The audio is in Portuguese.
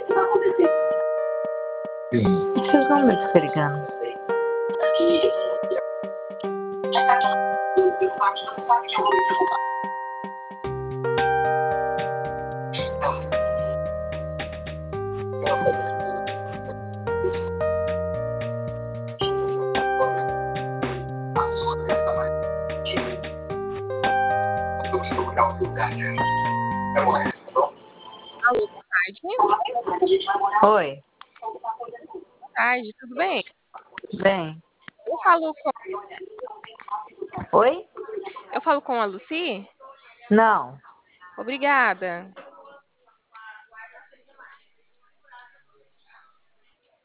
Esses números brigando. Alô, boa tarde. Oi, Boa tarde, tudo bem? bem. Eu falo com, Oi? eu falo com a Lucy? Não. Obrigada.